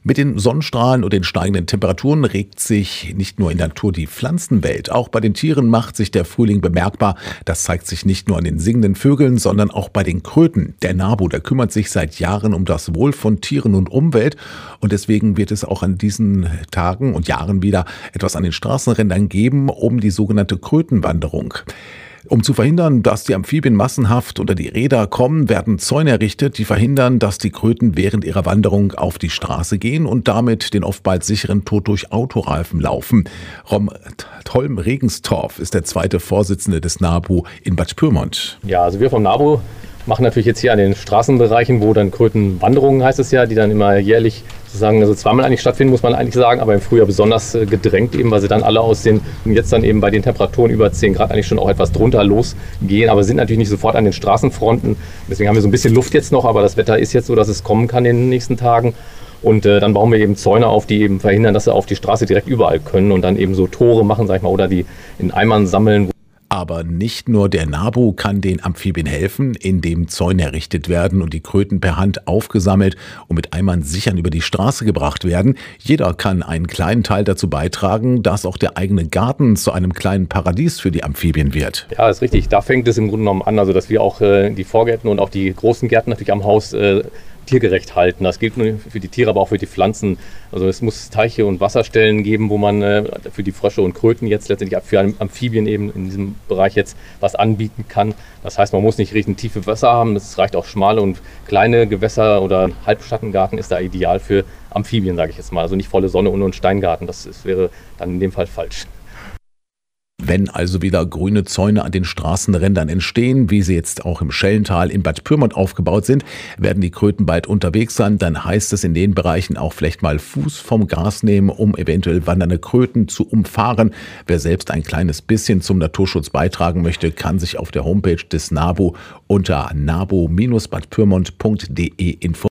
Mit den Sonnenstrahlen und den steigenden Temperaturen regt sich nicht nur in der Natur die Pflanzenwelt, auch bei den Tieren macht sich der Frühling bemerkbar. Das zeigt sich nicht nur an den singenden Vögeln, sondern auch bei den Kröten. Der NABU, der kümmert sich seit Jahren um das Wohl von Tieren und Umwelt und deswegen wird es auch an diesen Tagen und Jahren wieder etwas an den Straßenrändern geben, um die sogenannte Krötenwanderung. Um zu verhindern, dass die Amphibien massenhaft unter die Räder kommen, werden Zäune errichtet, die verhindern, dass die Kröten während ihrer Wanderung auf die Straße gehen und damit den oftmals sicheren Tod durch Autoreifen laufen. Holm Regenstorf ist der zweite Vorsitzende des NABU in Bad Pyrmont. Ja, also wir vom NABU machen natürlich jetzt hier an den Straßenbereichen, wo dann Krötenwanderungen heißt es ja, die dann immer jährlich sozusagen, also zweimal eigentlich stattfinden, muss man eigentlich sagen, aber im Frühjahr besonders gedrängt eben, weil sie dann alle aussehen und jetzt dann eben bei den Temperaturen über 10 Grad eigentlich schon auch etwas drunter losgehen, aber sind natürlich nicht sofort an den Straßenfronten. Deswegen haben wir so ein bisschen Luft jetzt noch, aber das Wetter ist jetzt so, dass es kommen kann in den nächsten Tagen. Und dann bauen wir eben Zäune auf, die eben verhindern, dass sie auf die Straße direkt überall können und dann eben so Tore machen, sag ich mal, oder die in Eimern sammeln. Aber nicht nur der NABU kann den Amphibien helfen, indem Zäune errichtet werden und die Kröten per Hand aufgesammelt und mit Eimern sichern über die Straße gebracht werden. Jeder kann einen kleinen Teil dazu beitragen, dass auch der eigene Garten zu einem kleinen Paradies für die Amphibien wird. Ja, das ist richtig. Da fängt es im Grunde genommen an, also dass wir auch die Vorgärten und auch die großen Gärten natürlich am Haus tiergerecht halten. Das gilt nur für die Tiere, aber auch für die Pflanzen. Also es muss Teiche und Wasserstellen geben, wo man für die Frösche und Kröten jetzt letztendlich für Amphibien eben in diesem Bereich jetzt was anbieten kann. Das heißt, man muss nicht richtig tiefe Wasser haben, es reicht auch schmale und kleine Gewässer oder Halbschattengarten ist da ideal für Amphibien, sage ich jetzt mal. Also nicht volle Sonne und nur ein Steingarten, das wäre dann in dem Fall falsch. Wenn also wieder grüne Zäune an den Straßenrändern entstehen, wie sie jetzt auch im Schellental in Bad Pyrmont aufgebaut sind, werden die Kröten bald unterwegs sein. Dann heißt es in den Bereichen auch vielleicht mal Fuß vom Gas nehmen, um eventuell wandernde Kröten zu umfahren. Wer selbst ein kleines bisschen zum Naturschutz beitragen möchte, kann sich auf der Homepage des NABU unter nabu-badpyrmont.de informieren.